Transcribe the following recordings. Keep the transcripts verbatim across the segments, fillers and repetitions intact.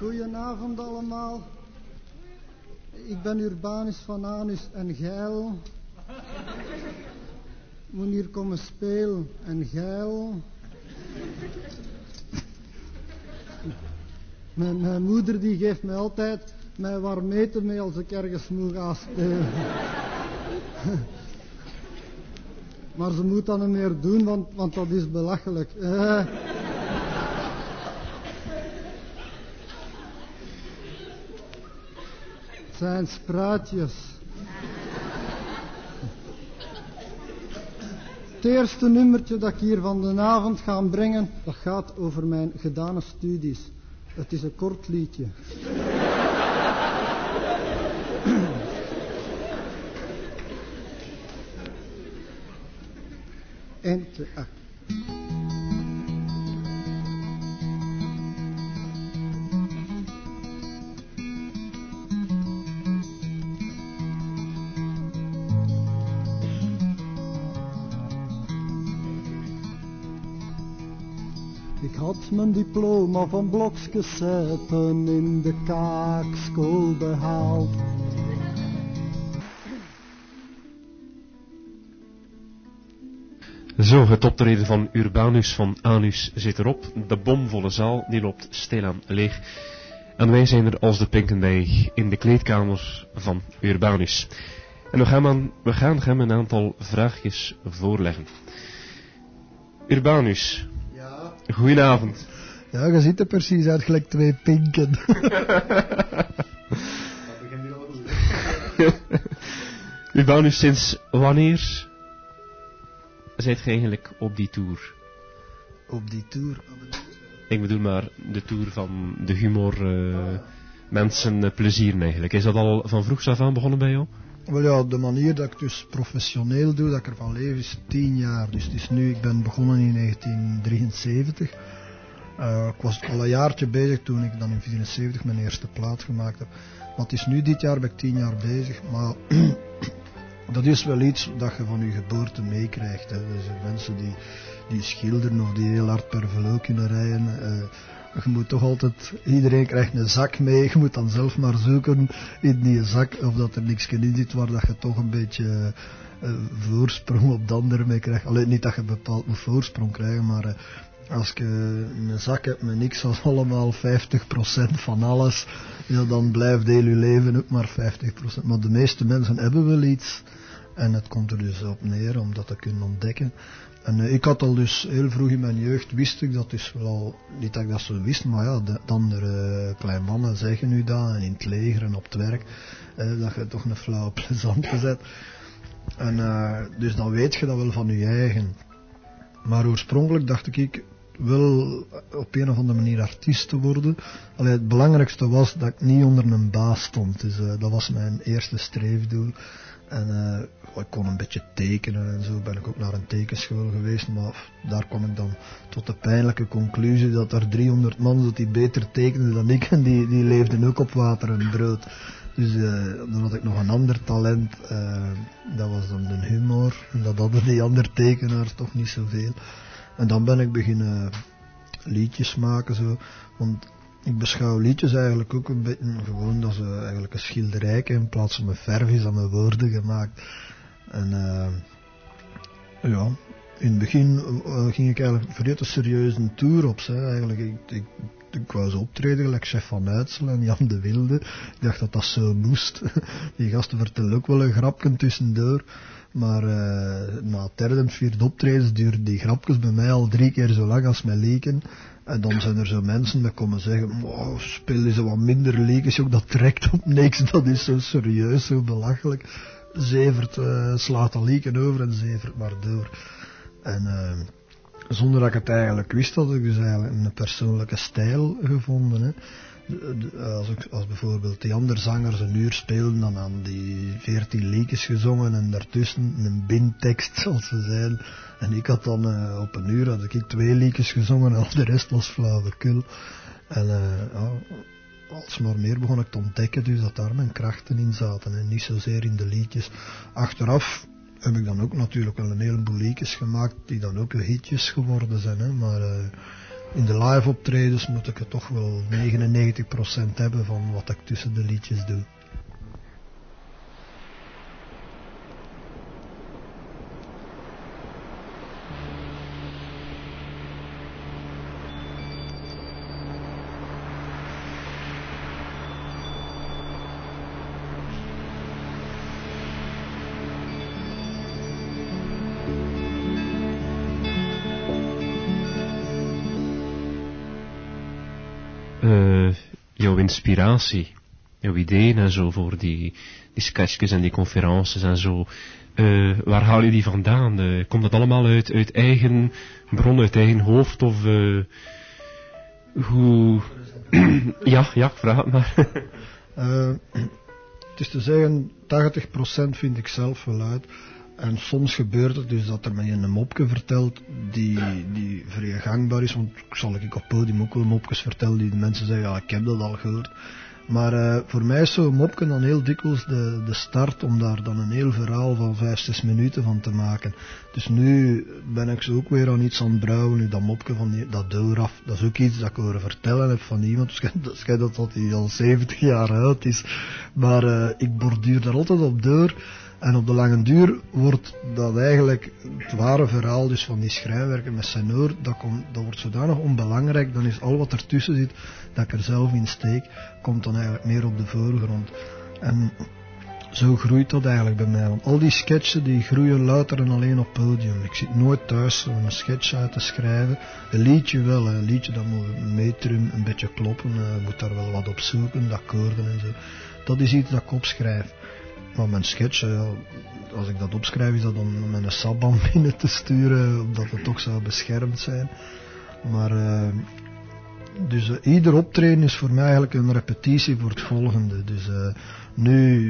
Goedenavond allemaal. Ik ben Urbanus van Anus en Geil. Moet hier komen spelen en Geil. Mijn, mijn moeder die geeft mij altijd mijn warmeten mee als ik ergens moet gaan spelen. Maar ze moet dat niet meer doen, want, want dat is belachelijk. Uh. Het zijn spruitjes. Het eerste nummertje dat ik hier van de avond ga brengen, dat gaat over mijn gedane studies. Het is een kort liedje. Eén, twee, ah. Ik had mijn diploma van blokskesijpen in de kaakschool behaald. Zo, het optreden van Urbanus van Anus zit erop. De bomvolle zaal die loopt stilaan leeg. En wij zijn er als de Pinkendijk in de kleedkamer van Urbanus. En we gaan, aan, we gaan hem een aantal vraagjes voorleggen. Urbanus. Ja. Goedenavond. Ja, je ziet er precies uit gelijk twee pinken. Dat begint hier al goed. Urbanus, sinds wanneer zijt je eigenlijk op die tour? Op die tour? Ik bedoel maar de tour van de humor, uh, oh ja. mensen uh, plezieren eigenlijk. Is dat al van vroegs af aan begonnen bij jou? Wel ja, de manier dat ik dus professioneel doe, dat ik ervan leef, is tien jaar. Dus het is nu, ik ben begonnen in negentien drieënzeventig. Uh, ik was al een jaartje bezig toen ik dan in vierenzeventig mijn eerste plaat gemaakt heb. Maar het is nu dit jaar ben ik tien jaar bezig, maar dat is wel iets dat je van je geboorte meekrijgt. Dus mensen die, die schilderen of die heel hard per velo kunnen rijden. Uh, je moet toch altijd, iedereen krijgt een zak mee. Je moet dan zelf maar zoeken in die zak of dat er niks in zit waar dat je toch een beetje uh, voorsprong op de ander mee krijgt. Alleen niet dat je bepaald moet voorsprong krijgen, maar uh, als je een zak hebt met niks als allemaal vijftig procent van alles, ja, dan blijft heel je leven ook maar vijftig procent. Maar de meeste mensen hebben wel iets. En het komt er dus op neer om dat te kunnen ontdekken. En uh, ik had al dus heel vroeg in mijn jeugd, wist ik dat dus wel, niet dat ik dat zo wist, maar ja, de, de andere uh, kleine mannen zeggen nu dat, en in het leger en op het werk, uh, dat je toch een flauw plezant gezet. En uh, dus dan weet je dat wel van je eigen. Maar oorspronkelijk dacht ik wel op een of andere manier artiest te worden. Allee, het belangrijkste was dat ik niet onder een baas stond. Dus uh, dat was mijn eerste streefdoel. En uh, ik kon een beetje tekenen en zo. Ben ik ook naar een tekenschool geweest. Maar daar kwam ik dan tot de pijnlijke conclusie dat er driehonderd man dat die beter tekenden dan ik. En die, die leefden ook op water en brood. Dus uh, dan had ik nog een ander talent. Uh, dat was dan de humor. En dat hadden die andere tekenaars toch niet zoveel. En dan ben ik beginnen liedjes maken. Zo. Want ik beschouw liedjes eigenlijk ook een beetje gewoon dat ze eigenlijk een schilderijke in plaats van met verf is aan mijn woorden gemaakt. En uh, ja, in het begin uh, ging ik eigenlijk vrij te serieus een tour op. Hè. Eigenlijk, ik, ik, ik wou zo optreden gelijk Chef van Uitsel en Jan de Wilde. Ik dacht dat dat zo moest. Die gasten vertellen ook wel een grapje tussendoor. Maar uh, na het derde en vierde optredens duurden die grapjes bij mij al drie keer zo lang als mijn leken. En dan zijn er zo mensen die komen zeggen, wow, speel eens wat minder liedjes, ook dat trekt op niks, dat is zo serieus, zo belachelijk. Zevert, uh, slaat al lieken over en zevert maar door. En uh, zonder dat ik het eigenlijk wist, had ik dus eigenlijk een persoonlijke stijl gevonden. Hè. Als, ik, als bijvoorbeeld die andere zangers een uur speelden, dan aan die veertien liedjes gezongen en daartussen een bintekst, zoals ze zeiden. En ik had dan uh, op een uur had ik twee liedjes gezongen en al de rest was flauwekul. En uh, ja, alsmaar meer begon ik te ontdekken dus dat daar mijn krachten in zaten en niet zozeer in de liedjes. Achteraf heb ik dan ook natuurlijk wel een heleboel liedjes gemaakt die dan ook hitjes geworden zijn, hè, maar uh, in de live optredens moet ik er toch wel negenennegentig procent hebben van wat ik tussen de liedjes doe. Uh, jouw inspiratie, jouw ideeën en zo voor die, die sketchjes en die conferences en zo, uh, waar haal je die vandaan? Uh, komt dat allemaal uit, uit eigen bron, uit eigen hoofd of uh, hoe... ja, ja, vraag het maar. uh, het is te zeggen, tachtig procent vind ik zelf wel uit. En soms gebeurt het dus dat er mij een mopje vertelt die, die vrij gangbaar is, want ik zal ik op podium ook wel mopjes vertellen die de mensen zeggen, ja, ik heb dat al gehoord. Maar uh, voor mij is zo'n mopje dan heel dikwijls de, de start om daar dan een heel verhaal van vijf, zes minuten van te maken. Dus nu ben ik zo ook weer aan iets aan het brouwen, nu dat mopje van die, dat deur af, dat is ook iets dat ik horen vertellen heb van iemand, dus het schijnt dat dat hij al zeventig jaar oud is. Maar uh, ik borduur daar altijd op deur. En op de lange duur wordt dat eigenlijk het ware verhaal dus van die schrijnwerken met zijn oor, dat, komt, dat wordt zodanig onbelangrijk, dan is al wat ertussen zit, dat ik er zelf in steek, komt dan eigenlijk meer op de voorgrond. En zo groeit dat eigenlijk bij mij, want al die sketchen die groeien louter en alleen op podium. Ik zit nooit thuis om een sketch uit te schrijven. Een liedje wel, een liedje dat moet metrum een beetje kloppen, uh, moet daar wel wat op zoeken, de akkoorden en zo. Dat is iets dat ik opschrijf. Maar mijn sketch, ja, als ik dat opschrijf, is dat om met een sabband binnen te sturen, omdat het toch zou beschermd zijn. Maar, uh, dus uh, ieder optreden is voor mij eigenlijk een repetitie voor het volgende. Dus uh, nu,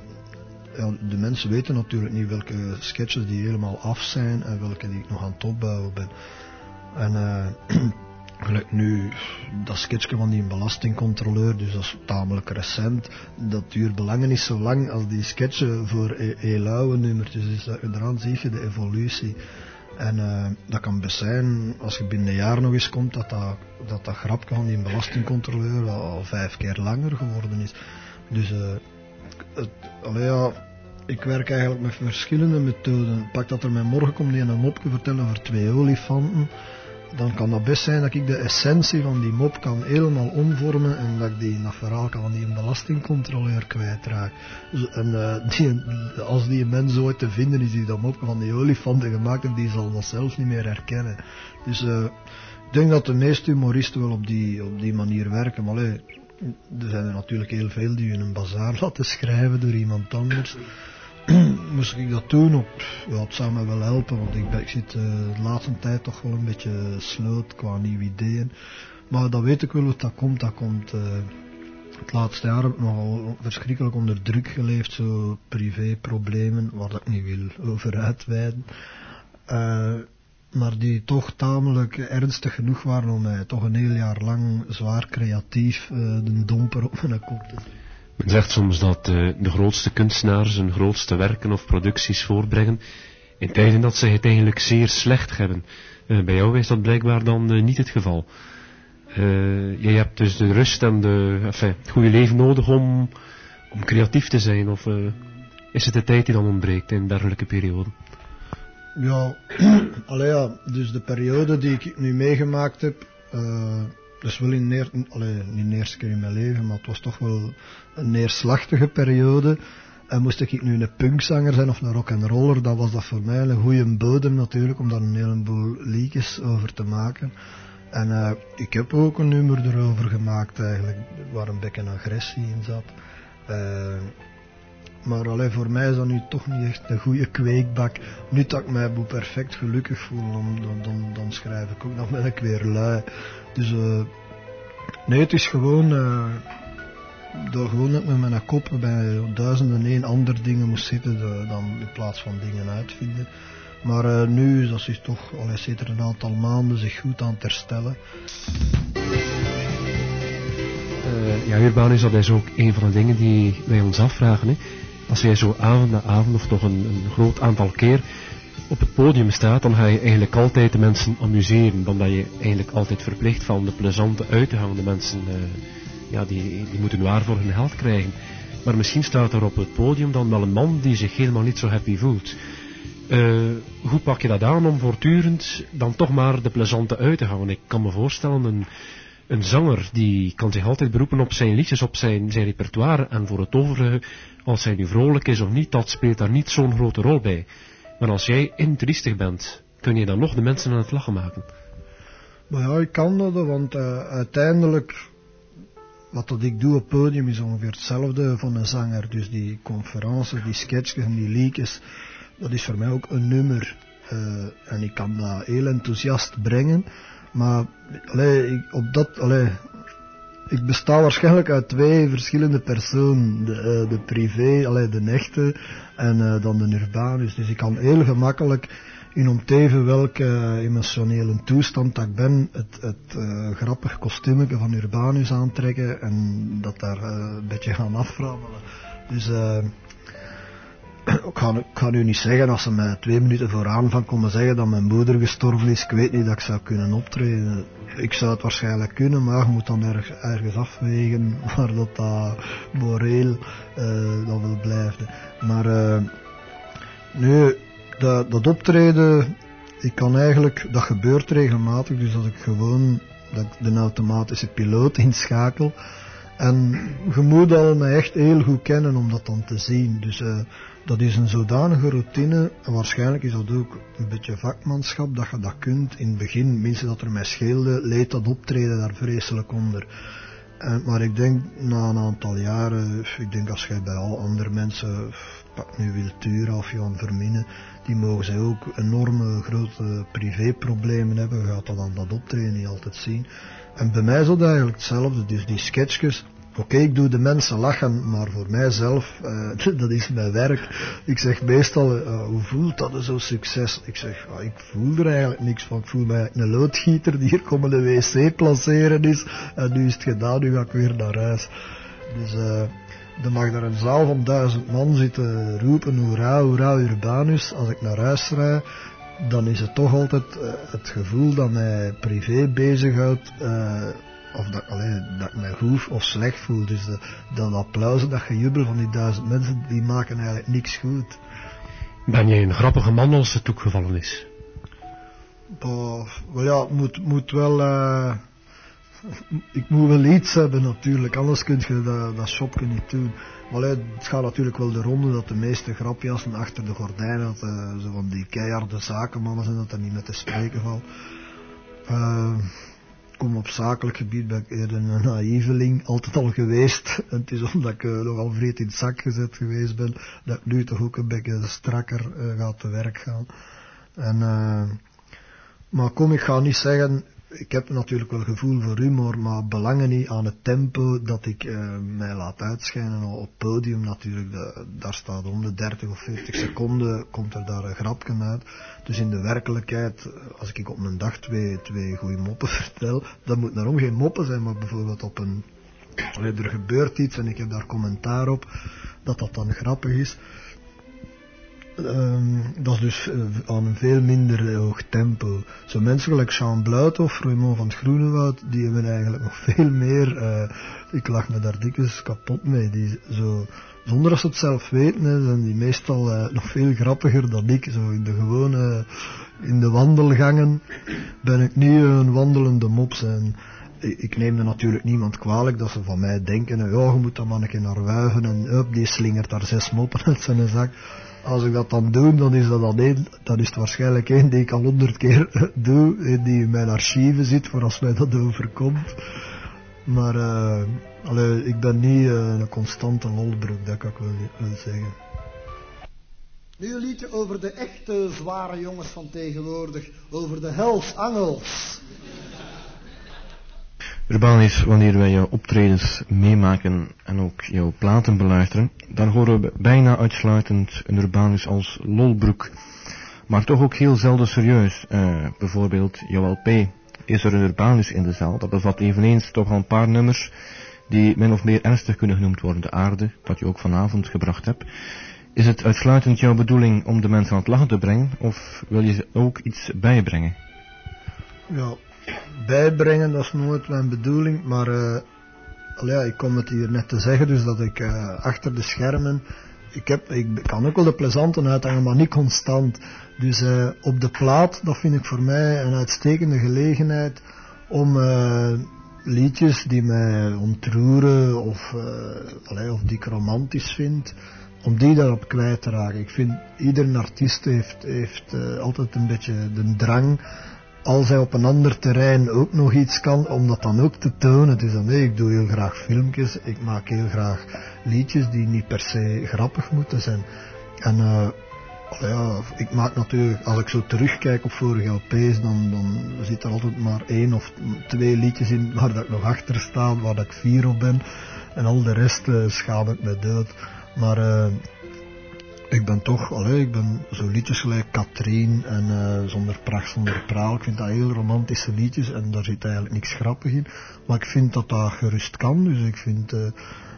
ja, de mensen weten natuurlijk niet welke sketches die helemaal af zijn en welke die ik nog aan het opbouwen ben. En uh, gelijk nu, dat sketchje van die belastingcontroleur, dus dat is tamelijk recent. Dat duurt belangen niet zo lang als die sketchen voor heel oude nummertjes. Dus daaraan zie je de evolutie. En uh, dat kan best zijn, als je binnen een jaar nog eens komt, dat dat, dat, dat grapje van die belastingcontroleur al, al vijf keer langer geworden is. Dus, uh, het, allee, ja, ik werk eigenlijk met verschillende methoden. Pak dat er mij morgen komt die een mopje vertellen over twee olifanten. Dan kan dat best zijn dat ik de essentie van die mop kan helemaal omvormen en dat ik die in dat verhaal kan van die belastingcontroleur kwijtraak. En uh, die, als die mens ooit te vinden is die dat mopje van die olifanten gemaakt heeft, die zal dat zelfs niet meer herkennen. Dus uh, ik denk dat de meeste humoristen wel op die, op die manier werken. Maar allee, er zijn er natuurlijk heel veel die in een bazaar laten schrijven door iemand anders. Moest ik dat doen? Op, ja, het zou me wel helpen, want ik, ben, ik zit uh, de laatste tijd toch wel een beetje sloot qua nieuwe ideeën. Maar dat weet ik wel hoe dat komt. Dat komt uh, het laatste jaar heb ik nogal verschrikkelijk onder druk geleefd, zo privéproblemen, waar dat ik niet wil over uitweiden. Uh, maar die toch tamelijk ernstig genoeg waren om mij toch een heel jaar lang zwaar creatief uh, de domper op mijn kop te doen. Men zegt soms dat uh, de grootste kunstenaars hun grootste werken of producties voorbrengen in tijden dat ze het eigenlijk zeer slecht hebben. Uh, bij jou is dat blijkbaar dan uh, niet het geval. Uh, jij hebt dus de rust en de, enfin, het goede leven nodig om, om creatief te zijn, of uh, is het de tijd die dan ontbreekt in dergelijke perioden? Ja, allee ja, dus de periode die ik nu meegemaakt heb, uh, dus wel in neer, allee, niet de eerste keer in mijn leven, maar het was toch wel een neerslachtige periode. En moest ik nu een punkzanger zijn of een rock'n'roller, dan was dat voor mij een goede bodem natuurlijk, om daar een heleboel liedjes over te maken. En uh, ik heb ook een nummer erover gemaakt eigenlijk, waar een beetje agressie in zat. Uh, maar allee, voor mij is dat nu toch niet echt een goede kweekbak. Nu dat ik mij perfect gelukkig voel, dan, dan, dan, dan schrijf ik ook, dan ben ik weer lui. Dus uh, nee, het is gewoon, uh, door gewoon dat ik met mijn kop bij duizenden één andere dingen moest zitten, de, dan in plaats van dingen uitvinden. Maar uh, nu, dat is toch, allee, zit er een aantal maanden zich goed aan het herstellen. Uh, ja, Urbanus, dat is ook een van de dingen die wij ons afvragen. Hè. Als jij zo avond na avond, of toch een, een groot aantal keer, op het podium staat, dan ga je eigenlijk altijd de mensen amuseren. Dan ben je eigenlijk altijd verplicht van de plezante uit te gaan. De mensen, uh, ja, die, die moeten waar voor hun geld krijgen. Maar misschien staat er op het podium dan wel een man die zich helemaal niet zo happy voelt. Uh, hoe pak je dat aan om voortdurend dan toch maar de plezante uit te gaan? Ik kan me voorstellen, een, een zanger die kan zich altijd beroepen op zijn liedjes, op zijn, zijn repertoire. En voor het overige, als hij nu vrolijk is of niet, dat speelt daar niet zo'n grote rol bij. Maar als jij intriestig bent, kun je dan nog de mensen aan het lachen maken? Maar ja, ik kan dat, want uh, uiteindelijk, wat dat ik doe op het podium is ongeveer hetzelfde van een zanger. Dus die conferences, die sketches en die liedjes, dat is voor mij ook een nummer. Uh, en ik kan dat heel enthousiast brengen. Maar allee, ik, op dat, allee, ik besta waarschijnlijk uit twee verschillende personen. De, uh, de privé, allee, de echte, en uh, dan de urbanus. Dus ik kan heel gemakkelijk, in om te even welke emotionele toestand dat ik ben, het, het uh, grappig kostuumetje van Urbanus aantrekken en dat daar uh, een beetje gaan aframmelen. Dus uh, ik, ga, ik ga nu niet zeggen, als ze mij twee minuten vooraan van komen zeggen dat mijn moeder gestorven is, ik weet niet dat ik zou kunnen optreden. Ik zou het waarschijnlijk kunnen, maar je moet dan erg, ergens afwegen waar dat, dat moreel uh, dat wil blijven. Maar uh, nu, dat, dat optreden, ik kan eigenlijk, dat gebeurt regelmatig, dus dat ik gewoon dat ik de automatische piloot inschakel. En je moet al mij echt heel goed kennen om dat dan te zien. Dus uh, dat is een zodanige routine, en waarschijnlijk is dat ook een beetje vakmanschap, dat je dat kunt. In het begin, minstens dat er mij scheelde, leed dat optreden daar vreselijk onder. En, maar ik denk, na een aantal jaren, ik denk als jij bij al andere mensen, pak nu Wiltura of Johan Verminen, die mogen zij ook enorme grote privéproblemen hebben, je gaat dat aan dat optreden niet altijd zien. En bij mij is dat eigenlijk hetzelfde, dus die sketchjes, oké, okay, ik doe de mensen lachen, maar voor mijzelf, uh, dat is mijn werk. Ik zeg meestal, uh, hoe voelt dat zo'n succes? Ik zeg, uh, ik voel er eigenlijk niks van. Ik voel mij een loodgieter die hier komen de wc placeren is. En nu is het gedaan, nu ga ik weer naar huis. Dus uh, er mag daar een zaal van duizend man zitten roepen, hoera, hoera, Urbanus. Als ik naar huis rijd, dan is het toch altijd uh, het gevoel dat mij privé bezighoudt. Uh, Of dat, allee, dat ik mij goed of slecht voel. Dus de, dat applaus, dat gejubel van die duizend mensen, die maken eigenlijk niks goed. Ben jij een grappige man als het toegevallen is? Oh, wel ja, het moet, moet wel... Uh, ik moet wel iets hebben natuurlijk, anders kun je dat, dat shopje niet doen. Maar allee, het gaat natuurlijk wel de ronde dat de meeste grapjassen achter de gordijnen, dat uh, zo van die keiharde zakenmannen zijn, dat er niet met te spreken valt. Uh, Kom op zakelijk gebied ben ik eerder een naïveling, altijd al geweest. En het is omdat ik uh, nogal vreed in het zak gezet geweest ben, dat ik nu toch ook een beetje strakker uh, ga te werk gaan. En, uh, maar kom, ik ga niet zeggen, ik heb natuurlijk wel gevoel voor humor, maar belangen niet aan het tempo dat ik uh, mij laat uitschijnen op het podium natuurlijk. De, daar staat om de dertig of veertig seconden, komt er daar een grapje uit. Dus in de werkelijkheid, als ik op een dag twee, twee goede moppen vertel, dan moet daarom geen moppen zijn, maar bijvoorbeeld op een... Allee, er gebeurt iets en ik heb daar commentaar op, dat dat dan grappig is. Um, dat is dus uh, aan een veel minder uh, hoog tempo. Zo mensen gelijk Jean Bluit of Raymond van het Groenewoud, die hebben eigenlijk nog veel meer, uh, ik lach me daar dikwijls kapot mee, die zo, zonder dat ze het zelf weten, hè, zijn die meestal uh, nog veel grappiger dan ik. Zo in de gewone, in de wandelgangen ben ik niet een wandelende mops. En ik, ik neem er natuurlijk niemand kwalijk dat ze van mij denken, ja, je moet dat manneke naar wuiven en up, die slingert daar zes moppen uit zijn zak. Als ik dat dan doe, dan is dat dan één, dan is het waarschijnlijk één die ik al honderd keer doe, die in mijn archieven zit voor als mij dat overkomt. Maar uh, allee, ik ben niet uh, een constante lolbroek, dat kan ik wel, wel zeggen. Nu een liedje over de echte zware jongens van tegenwoordig, over de Hells Angels. Urbanus, wanneer wij jouw optredens meemaken en ook jouw platen beluisteren, dan horen we bijna uitsluitend een Urbanus als lolbroek. Maar toch ook heel zelden serieus. Uh, bijvoorbeeld jouw L P is er een Urbanus in de zaal. Dat bevat eveneens toch al een paar nummers die min of meer ernstig kunnen genoemd worden. De Aarde, dat je ook vanavond gebracht hebt, Is het uitsluitend jouw bedoeling om de mensen aan het lachen te brengen, of wil je ze ook iets bijbrengen? Ja, bijbrengen, dat is nooit mijn bedoeling, maar uh, allee, ja, ik kom het hier net te zeggen, dus dat ik uh, achter de schermen, ik, heb, ik kan ook wel de plezanten uithangen, maar niet constant. Dus uh, op de plaat, dat vind ik voor mij een uitstekende gelegenheid om uh, liedjes die mij ontroeren of, uh, allee, of die ik romantisch vind, om die daarop kwijt te raken. Ik vind, ieder artiest heeft, heeft uh, altijd een beetje de drang, als hij op een ander terrein ook nog iets kan, om dat dan ook te tonen. Dus dan, nee, ik doe heel graag filmpjes, ik maak heel graag liedjes die niet per se grappig moeten zijn. En uh, ja, ik maak natuurlijk, als ik zo terugkijk op vorige L P's, dan, dan zit er altijd maar één of twee liedjes in waar dat ik nog achter sta, waar dat ik fier op ben. En al de rest uh, schaam ik me dood. Maar uh, ik ben toch, allee, ik ben zo liedjes gelijk Katrien en uh, Zonder Pracht, Zonder Praal. Ik vind dat heel romantische liedjes en daar zit eigenlijk niks grappig in. Maar ik vind dat dat gerust kan, dus ik vind, uh,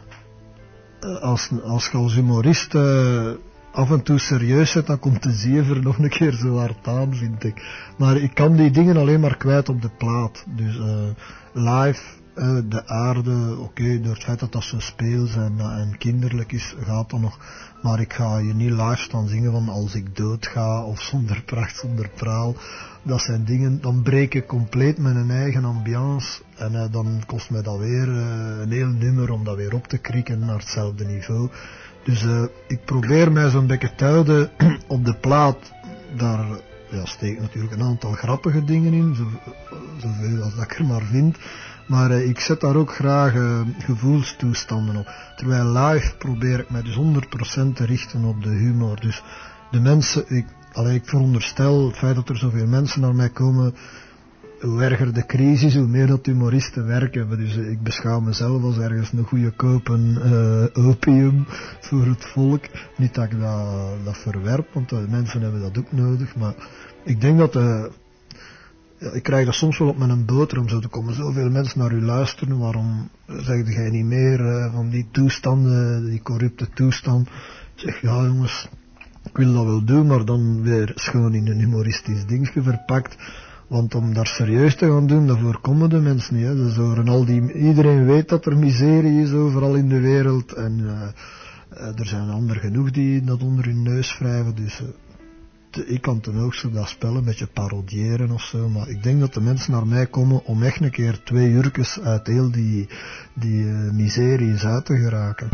als, als je als humorist uh, af en toe serieus zet, dan komt de zever nog een keer zo hard aan, vind ik. Maar ik kan die dingen alleen maar kwijt op de plaat. Dus uh, live, uh, de aarde, oké, okay, door het feit dat dat zo speels en, uh, en kinderlijk is, gaat dat nog. Maar ik ga je niet live staan zingen van Als ik dood ga, of Zonder Pracht, Zonder Praal. Dat zijn dingen, dan breek ik compleet mijn eigen ambiance. En uh, dan kost mij dat weer uh, een heel nummer om dat weer op te krikken naar hetzelfde niveau. Dus uh, ik probeer mij zo'n beetje te houden op de plaat. Daar ja, steek ik natuurlijk een aantal grappige dingen in, zo, zoveel als dat ik er maar vind. Maar uh, ik zet daar ook graag uh, gevoelstoestanden op. Terwijl live probeer ik mij dus honderd procent te richten op de humor. Dus de mensen, ik, allee, ik veronderstel het feit dat er zoveel mensen naar mij komen, hoe erger de crisis, hoe meer dat humoristen werk hebben. Dus uh, ik beschouw mezelf als ergens een goede kopen uh, opium voor het volk. Niet dat ik dat, dat verwerp, want de mensen hebben dat ook nodig. Maar ik denk dat... Uh, ja, ik krijg dat soms wel op mijn boterham, zo te komen zoveel mensen naar u luisteren, waarom zeg jij niet meer uh, van die toestanden, die corrupte toestand. Ik zeg, ja jongens, ik wil dat wel doen, maar dan weer schoon in een humoristisch dingetje verpakt. Want om daar serieus te gaan doen, daarvoor komen de mensen niet. Hè. Dus horen al die, iedereen weet dat er miserie is overal in de wereld. En uh, uh, er zijn anderen genoeg die dat onder hun neus wrijven. Dus uh, te, ik kan ten ook zo dat spel een beetje parodiëren of zo. Maar ik denk dat de mensen naar mij komen om echt een keer twee uurtjes uit heel die, die uh, miserie eens uit te geraken.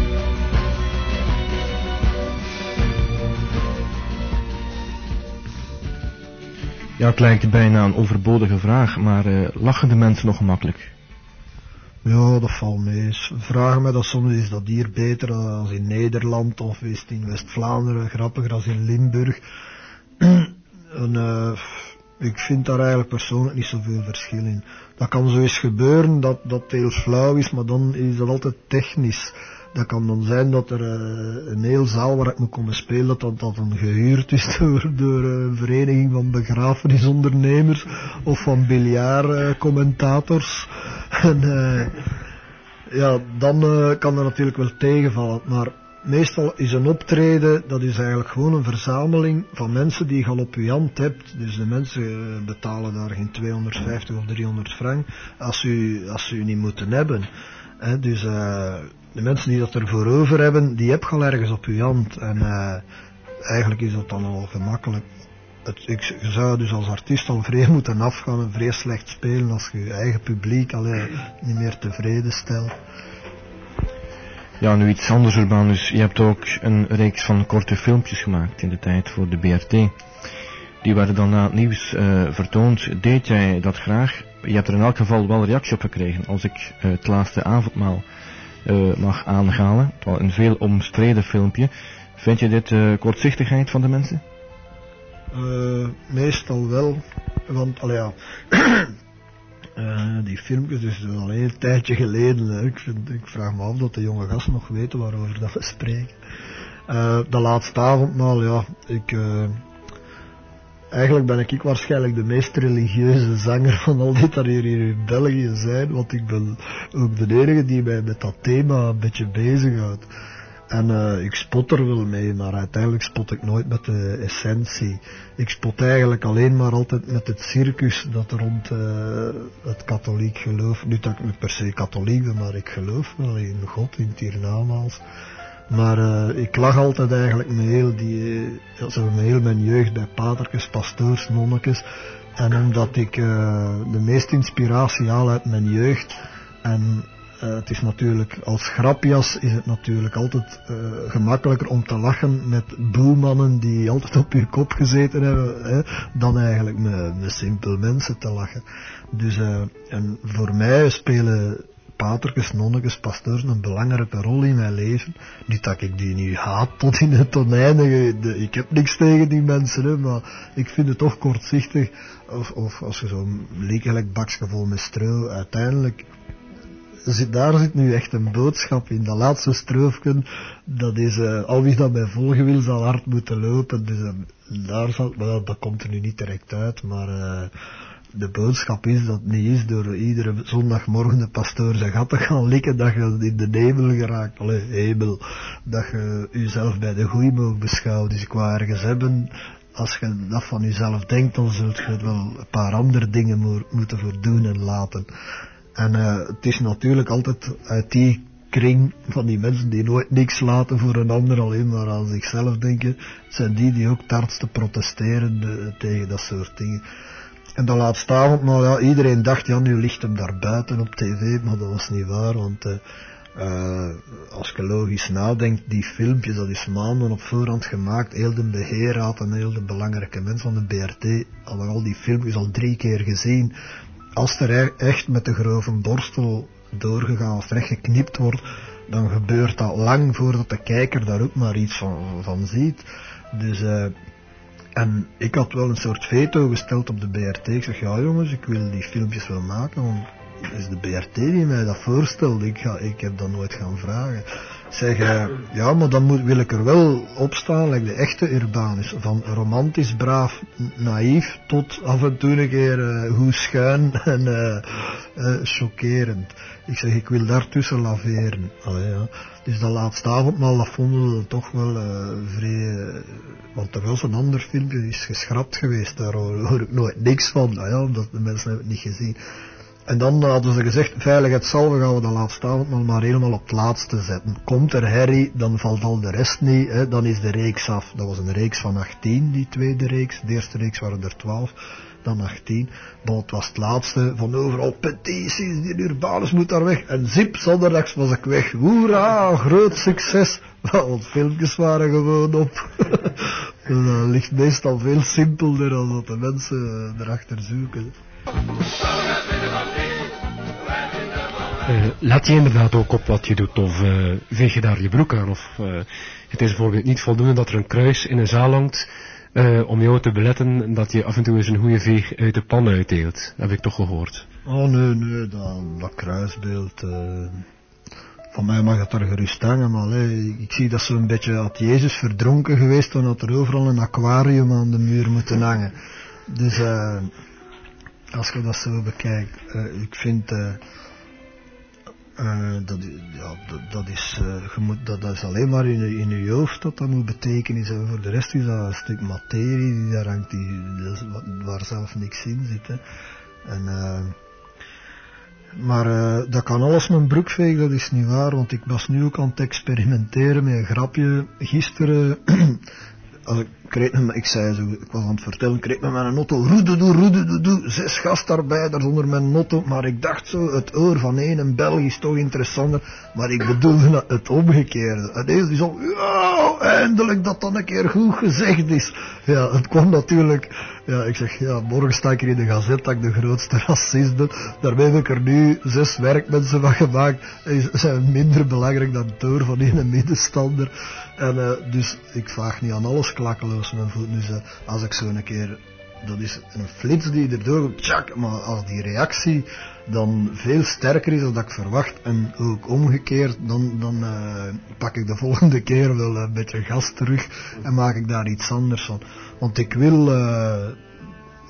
Ja, het lijkt bijna een overbodige vraag, maar uh, lachen de mensen nog gemakkelijk? Ja, dat valt mee. Vragen mij dat soms, is dat hier beter dan in Nederland of is het in West-Vlaanderen grappiger dan in Limburg? En, uh, ik vind daar eigenlijk persoonlijk niet zoveel verschil in. Dat kan zo eens gebeuren dat dat heel flauw is, maar dan is dat altijd technisch. Dat kan dan zijn dat er uh, een heel zaal waar ik moet komen spelen, dat dat, dat een gehuurd is door, door een vereniging van begrafenisondernemers of van biljartcommentators. En uh, ja, dan uh, kan dat natuurlijk wel tegenvallen. Maar meestal is een optreden, dat is eigenlijk gewoon een verzameling van mensen die je al op je hand hebt. Dus de mensen uh, betalen daar geen tweehonderdvijftig of driehonderd frank als u, als u niet moeten hebben. He, dus uh, de mensen die dat ervoor over hebben, die heb je al ergens op je hand. En uh, eigenlijk is dat dan al gemakkelijk. Het, ik, je zou dus als artiest al vrij moeten afgaan en vrij slecht spelen als je je eigen publiek allee, niet meer tevreden stelt. Ja, nu iets anders, Urbanus. Je hebt ook een reeks van korte filmpjes gemaakt in de tijd voor de B R T. Die werden dan na het nieuws uh, vertoond. Deed jij dat graag? Je hebt er in elk geval wel reactie op gekregen als ik uh, het laatste avondmaal uh, mag aanhalen. Het was een veel omstreden filmpje. Vind je dit uh, kortzichtigheid van de mensen? Uh, meestal wel, want allee, ja, uh, die filmpjes, dus al een heel tijdje geleden, hè. Ik, vind, ik vraag me af dat de jonge gasten nog weten waarover dat we spreken. Uh, de laatste avondmaal, ja, ik... Uh, Eigenlijk ben ik waarschijnlijk de meest religieuze zanger van al dit dat hier in België zijn, want ik ben ook de enige die mij met dat thema een beetje bezighoudt. En uh, ik spot er wel mee, maar uiteindelijk spot ik nooit met de essentie. Ik spot eigenlijk alleen maar altijd met het circus dat rond uh, het katholiek geloof. Niet dat ik niet per se katholiek ben, maar ik geloof wel in God, in het hiernamaals. Maar uh, ik lag altijd eigenlijk met heel, die, uh, met heel mijn jeugd bij patertjes, pastoors, nonnekes. En omdat ik uh, de meeste inspiratie haal uit mijn jeugd. En uh, het is natuurlijk, als grapjas is het natuurlijk altijd uh, gemakkelijker om te lachen met boelmannen die altijd op hun kop gezeten hebben, hè, dan eigenlijk met, met simpel mensen te lachen. Dus, uh, en voor mij spelen patertjes, nonnekes, pastoors een belangrijke rol in mijn leven. Niet dat ik die nu haat tot in het oneindige. Ik heb niks tegen die mensen, hè, maar ik vind het toch kortzichtig. Of, of als je zo'n leekelijk bakje vol met stro, uiteindelijk zit, daar zit nu echt een boodschap in. Dat laatste stroofje, dat is, uh, al wie dat mij volgen wil, zal hard moeten lopen. Dus uh, daar zal, well, dat komt er nu niet direct uit, maar uh, de boodschap is dat het niet is door iedere zondagmorgen de pastoor zijn gat te gaan likken dat je in de hemel geraakt. Allee, hemel. Dat je jezelf bij de goeie mag beschouwen. Dus ik wou ergens hebben, als je dat van jezelf denkt, dan zult je wel een paar andere dingen mo- moeten voor doen en laten. En uh, het is natuurlijk altijd uit die kring van die mensen die nooit niks laten voor een ander, alleen maar aan zichzelf denken. Het zijn die die ook het hardste protesteren de, tegen dat soort dingen. En de laatste avond, nou ja, iedereen dacht, ja, nu ligt hem daar buiten op tv, maar dat was niet waar, want uh, uh, als je logisch nadenkt, die filmpjes, dat is maanden op voorhand gemaakt, heel de beheerraad en heel de belangrijke mensen van de B R T hadden al die filmpjes al drie keer gezien. Als er echt met de grove borstel doorgegaan of rechtgeknipt wordt, dan gebeurt dat lang voordat de kijker daar ook maar iets van, van ziet. Dus, uh, en ik had wel een soort veto gesteld op de B R T. Ik zeg, ja jongens, ik wil die filmpjes wel maken, want het is de B R T die mij dat voorstelt. Ik, ga, ik heb dat nooit gaan vragen. Ik zeg, uh, ja, maar dan moet, wil ik er wel op staan, like de echte Urbanus. Van romantisch, braaf, naïef, tot af en toe een keer uh, goed schuin en uh, uh, chockerend. Ik zeg, ik wil daartussen laveren. Allee, ja. Dus dat laatste avondmaal, dat vonden we toch wel uh, vrij... Uh, want er was een ander filmpje, die is geschrapt geweest, daar hoor, hoor ik nooit niks van. Nou ja, omdat de mensen hebben het niet gezien. En dan hadden ze gezegd, veiligheidshalve gaan we de laatste avondmaal maar helemaal op het laatste zetten. Komt er herrie, dan valt al de rest niet, hè, dan is de reeks af. Dat was een reeks van achttien, die tweede reeks. De eerste reeks waren er twaalf, dan achttien. Maar het was het laatste, van overal petities, die Urbanus moet daar weg. En zip, zondags was ik weg. Hoera, groot succes. Want filmpjes waren gewoon op. Dus dat ligt meestal veel simpelder dan dat de mensen erachter zoeken. Uh, let je inderdaad ook op wat je doet, of uh, veeg je daar je broek aan, of uh, het is bijvoorbeeld niet voldoende dat er een kruis in een zaal hangt uh, om jou te beletten dat je af en toe eens een goede veeg uit de pan uitdeelt, heb ik toch gehoord. Oh nee, nee, dat, dat kruisbeeld, uh, van mij mag het er gerust hangen, maar allee, ik zie dat zo'n beetje, had Jezus verdronken geweest, dan had er overal een aquarium aan de muur moeten hangen. Dus uh, als je dat zo bekijkt, uh, ik vind... Uh, Uh, dat, ja, dat, dat, is, uh, je moet, dat, dat is alleen maar in, in je hoofd dat dat moet betekenis hebben. Voor de rest is dat een stuk materie die daar hangt, die, waar zelf niks in zit. Hè. En, uh, maar uh, dat kan alles mijn broek vegen, dat is niet waar, want ik was nu ook aan het experimenteren met een grapje. Gisteren, ik, reed met, ik zei zo, ik was aan het vertellen, ik reed met mijn auto, roededoe, roededoe, zes gastarbeiders onder mijn auto, maar ik dacht zo, het oor van één Belg is toch interessanter, maar ik bedoelde het omgekeerde. En deze is al, ja, eindelijk dat dan een keer goed gezegd is. Ja, het kwam natuurlijk, ja, ik zeg, ja, morgen sta ik er in de gazet dat ik de grootste racist ben. Daarmee heb ik er nu zes werkmensen van gemaakt. Ze zijn minder belangrijk dan het oor van één middenstander. En uh, dus ik vraag niet aan alles klakkeloos mijn voet. Dus uh, als ik zo een keer, dat is een flits die erdoor komt, tjak, maar als die reactie dan veel sterker is dan dat ik verwacht en ook omgekeerd, dan, dan uh, pak ik de volgende keer wel een beetje gas terug en maak ik daar iets anders van. Want ik wil, uh,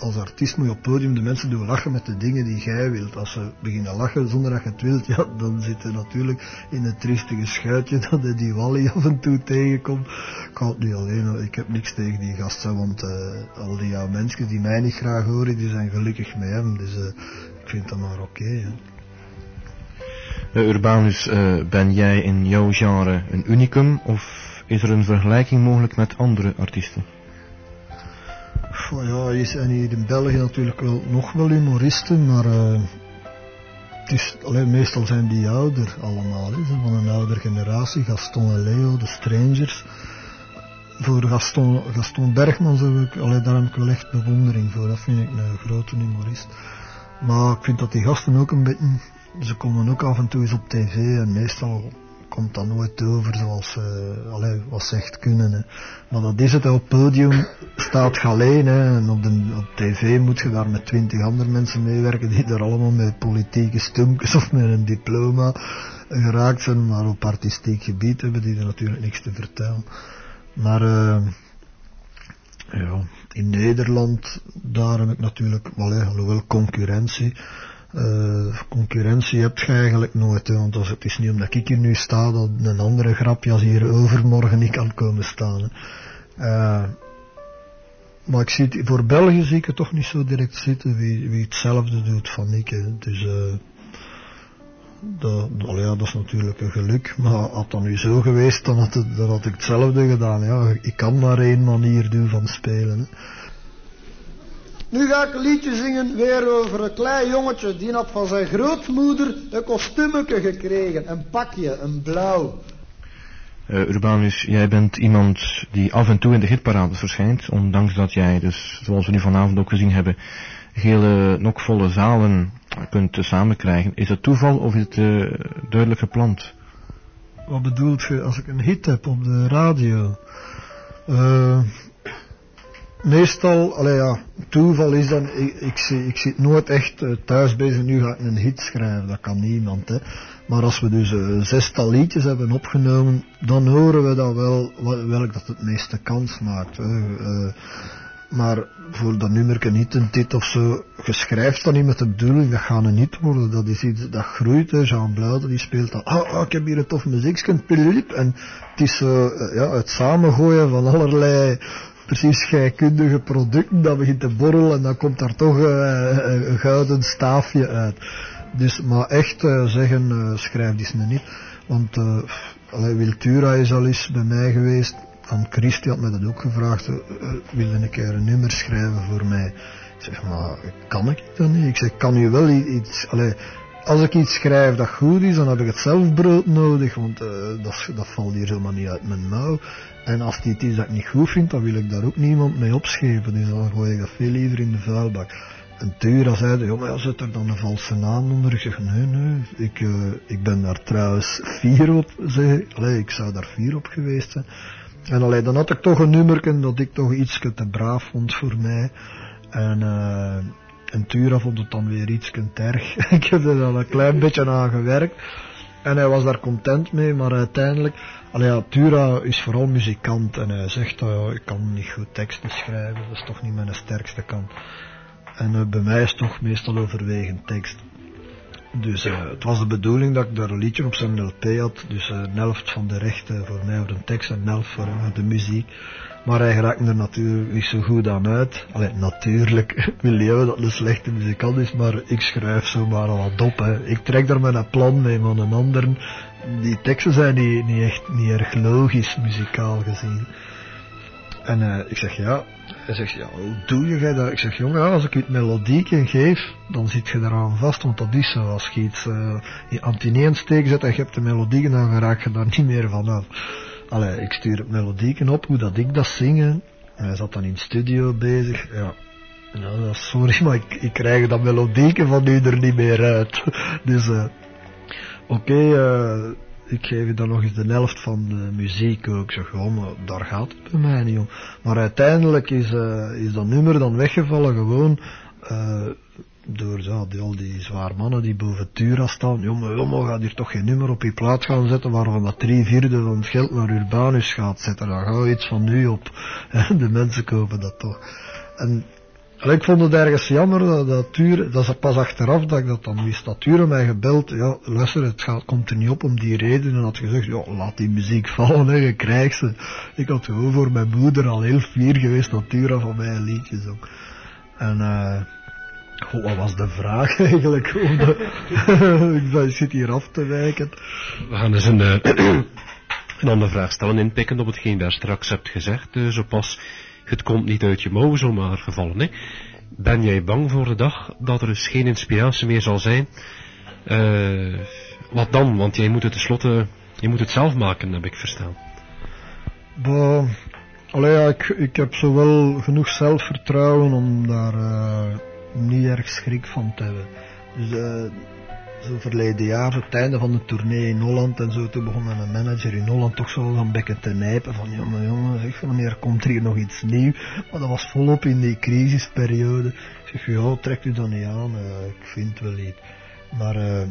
als artiest moet je op het podium de mensen doen lachen met de dingen die jij wilt. Als ze beginnen lachen zonder dat je het wilt, ja, dan zit je natuurlijk in het triestige schuitje dat je die Wally af en toe tegenkomt. Ik hou het nu alleen, ik heb niks tegen die gasten, want uh, al die oude mensen die mij niet graag horen, die zijn gelukkig met hem. Dus uh, ik vind dat maar oké. Okay, uh, Urbanus, uh, ben jij in jouw genre een unicum of is er een vergelijking mogelijk met andere artiesten? Oh ja, er zijn hier in België natuurlijk wel, nog wel humoristen, maar uh, het is, alleen, meestal zijn die ouder allemaal, hè, van een oudere generatie. Gaston en Leo, de Strangers. Voor Gaston, Gaston Bergman, zou ik, allee, daar heb ik wel echt bewondering voor, dat vind ik een grote humorist. Maar ik vind dat die gasten ook een beetje, ze komen ook af en toe eens op tv en meestal komt dat nooit over zoals ze uh, allee, wat ze echt kunnen. Hè. Maar dat is het, op het podium staat je alleen, hè, en op, de, op tv moet je daar met twintig andere mensen meewerken die er allemaal met politieke stumpjes of met een diploma geraakt zijn, maar op artistiek gebied hebben die er natuurlijk niks te vertellen. Maar uh, ja, in Nederland, daar heb ik natuurlijk, allee, alhoewel concurrentie, Uh, concurrentie heb je eigenlijk nooit, hè, want als het is niet omdat ik hier nu sta, dat een andere grapje als hier overmorgen niet kan komen staan. Hè. Uh, maar ik zie het, voor België zie ik het toch niet zo direct zitten wie, wie hetzelfde doet van ik. Hè. Dus uh, dat, dat, ja, dat is natuurlijk een geluk, maar had dat nu zo geweest, dan had, het, dan had ik hetzelfde gedaan. Ja, ik kan maar één manier doen van spelen. Hè. Nu ga ik een liedje zingen weer over een klein jongetje die had van zijn grootmoeder een kostuumetje gekregen, een pakje, een blauw. Uh, Urbanus, jij bent iemand die af en toe in de hitparades verschijnt, ondanks dat jij dus, zoals we nu vanavond ook gezien hebben, hele nokvolle zalen kunt uh, samenkrijgen. Is het toeval of is het uh, duidelijk gepland? Wat bedoelt je als ik een hit heb op de radio? Uh... Meestal, allee ja, toeval is dan, ik, ik, ik zit nooit echt uh, thuis bezig, nu ga ik een hit schrijven, dat kan niemand, hè. Maar als we dus uh, zestal liedjes hebben opgenomen, dan horen we dat wel, welk dat het meeste kans maakt. Hè. Uh, maar voor dat nummer niet een hit of zo, je schrijft dan niet met de bedoeling, dat gaat een hit worden, dat is iets, dat groeit, hè. Jean Blauwde die speelt dan, oh, oh, ik heb hier een tof muziekje, en het is uh, ja, het samengooien van allerlei precies scheikundige producten, dat begint te borrelen en dan komt daar toch uh, een gouden staafje uit. Dus, maar echt uh, zeggen, uh, schrijf die me niet. Want uh, allee, Wiltura is al eens bij mij geweest, en Christy had me dat ook gevraagd, uh, wil je een keer een nummer schrijven voor mij? Ik zeg, maar kan ik dat niet? Ik zeg, kan u wel iets, allee, als ik iets schrijf dat goed is, dan heb ik het zelf brood nodig, want uh, dat, dat valt hier helemaal niet uit mijn mouw. En als dit is dat ik niet goed vind, dan wil ik daar ook niemand mee opschepen, dus dan gooi ik dat veel liever in de vuilbak. En Tura zei, ja, maar ja, zet er dan een valse naam onder? Ik zeg, nee, nee, ik, uh, ik ben daar trouwens vier op, zeg, allee, ik zou daar vier op geweest zijn. En allee, dan had ik toch een nummerken dat ik toch iets te braaf vond voor mij. En, uh, en Tura vond het dan weer iets te erg. Ik heb er dan een klein beetje aan gewerkt. En hij was daar content mee, maar uiteindelijk, allee, ja, Tura is vooral muzikant en hij zegt, uh, ja, ik kan niet goed teksten schrijven, dat is toch niet mijn sterkste kant. En uh, bij mij is toch meestal overwegend tekst. Dus uh, het was de bedoeling dat ik daar een liedje op zijn L P had, dus uh, een helft van de rechten voor mij voor de tekst en een helft voor uh, de muziek. Maar hij raakt er natuurlijk niet zo goed aan uit. Allee, natuurlijk wil je dat een slechte muzikant is, maar ik schrijf zomaar al wat op. Hè. Ik trek daar met een plan mee, maar een ander, die teksten zijn niet, niet echt niet erg logisch, muzikaal gezien. En uh, ik zeg ja, hij zegt ja, hoe doe je dat? Ik zeg jongen, als ik je het melodieken geef, dan zit je eraan vast, want dat is zo. Als je iets uh, aan het ineensteken zet en je hebt de melodieken, dan raak je daar niet meer vanaf. Allee, ik stuur het melodieken op, hoe dat ik dat zingen. En hij zat dan in de studio bezig. Ja, nou, sorry, maar ik, ik krijg dat melodieken van u er niet meer uit. Dus, uh, oké, okay, uh, ik geef je dan nog eens de helft van de muziek ook. Ik zeg, oh, maar daar gaat het bij mij niet om. Maar uiteindelijk is, uh, is dat nummer dan weggevallen gewoon... Uh, door ja, die, al die zwaar mannen die boven Tura staan. Jongen, jongen, ga hier toch geen nummer op je plaat gaan zetten waarvan dat drie vierde van het geld naar Urbanus gaat zetten. Dan ga je iets van nu op. De mensen kopen dat toch. En Allee, ik vond het ergens jammer dat, dat Ture, dat is pas achteraf dat ik dat dan wist, dat Ture mij gebeld, ja, luister, het gaat, komt er niet op om die reden, en had gezegd, ja, laat die muziek vallen, hè, je krijgt ze. Ik had gewoon voor mijn moeder al heel fier geweest dat Ture van mij een liedje zong. En, eh, uh, wat was de vraag eigenlijk? Ik zit hier af te wijken. We gaan dus een, uh, een andere vraag stellen, inpikken op hetgeen daar straks hebt gezegd, uh, zo pas... Het komt niet uit je mouw zomaar gevallen, hè? Ben jij bang voor de dag dat er dus geen inspiratie meer zal zijn? Uh, wat dan? Want jij moet het tenslotte, je moet het zelf maken, heb ik verstaan. Bah, allee, ja, ik, ik heb zowel genoeg zelfvertrouwen om daar uh, niet erg schrik van te hebben. Dus uh, zo verleden jaar, het einde van de tournee in Holland en zo, toen begon mijn manager in Holland toch zo een beetje te nijpen van, jongen, jongen, zeg, wanneer komt er hier nog iets nieuws? Maar dat was volop in die crisisperiode. Ik zeg, ja, trekt u dat niet aan, uh, ik vind wel iets. Maar, uh,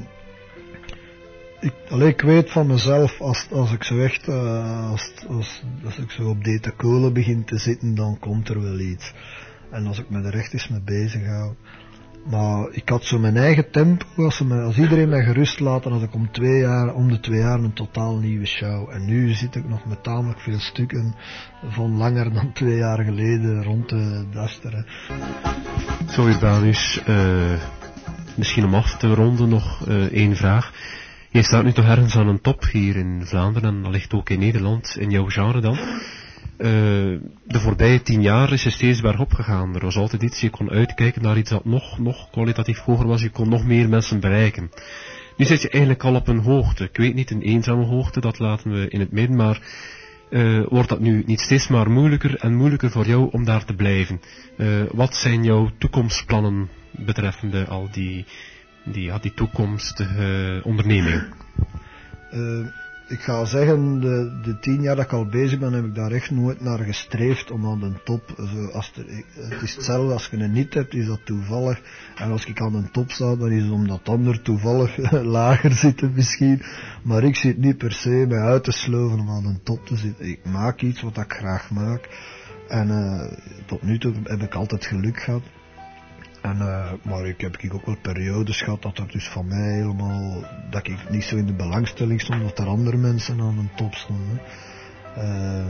ik, allee, ik weet van mezelf, als, als ik zo echt, uh, als, als, als ik zo op deze kolen begin te zitten, dan komt er wel iets. En als ik me er echt eens mee bezig hou. Maar ik had zo mijn eigen tempo, als, ze me, als iedereen mij gerust laat, dan had ik om, twee jaar, om de twee jaar een totaal nieuwe show. En nu zit ik nog met tamelijk veel stukken van langer dan twee jaar geleden rond te dasteren. Zo, Urbanus, uh, misschien om af te ronden nog uh, één vraag. Je staat nu toch ergens aan een top hier in Vlaanderen en allicht ook in Nederland, in jouw genre dan. Uh, de voorbije tien jaar is je steeds bergop gegaan. Er was altijd iets, je kon uitkijken naar iets dat nog, nog kwalitatief hoger was, je kon nog meer mensen bereiken. Nu zit je eigenlijk al op een hoogte, ik weet niet een eenzame hoogte, dat laten we in het midden, maar uh, wordt dat nu niet steeds maar moeilijker en moeilijker voor jou om daar te blijven? Uh, wat zijn jouw toekomstplannen betreffende al die, die, ja, die toekomstige uh, ondernemingen? Uh, Ik ga zeggen, de, de tien jaar dat ik al bezig ben, heb ik daar echt nooit naar gestreefd om aan de top, zo, als er, het is hetzelfde, als je een niet hebt, is dat toevallig, en als ik aan de top sta, dan is het omdat ander toevallig lager zitten misschien, maar ik zit niet per se mij uit te sloven om aan de top te zitten. Ik maak iets wat ik graag maak, en uh, tot nu toe heb ik altijd geluk gehad. En, uh, maar ik heb ik ook wel periodes gehad dat er dus van mij helemaal, dat ik niet zo in de belangstelling stond, dat er andere mensen aan de top stonden. Uh,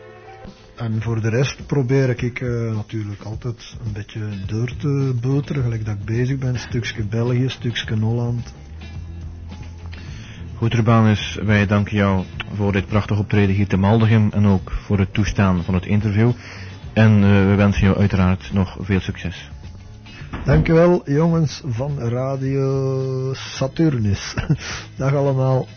en voor de rest probeer ik uh, natuurlijk altijd een beetje door te boteren, gelijk dat ik bezig ben, een stukje België, een stukje Holland. Goed, Urbanus, wij danken jou voor dit prachtig optreden hier te Maldegem en ook voor het toestaan van het interview. En uh, we wensen jou uiteraard nog veel succes. Dankjewel jongens van Radio Saturnus. Dag allemaal.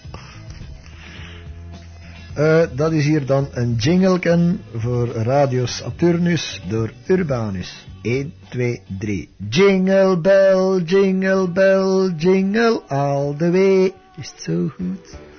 Uh, dat is hier dan een jingleken voor Radio Saturnus door Urbanus. één, twee, drie. Jingle bell, jingle bell, jingle all the way. Is het zo goed?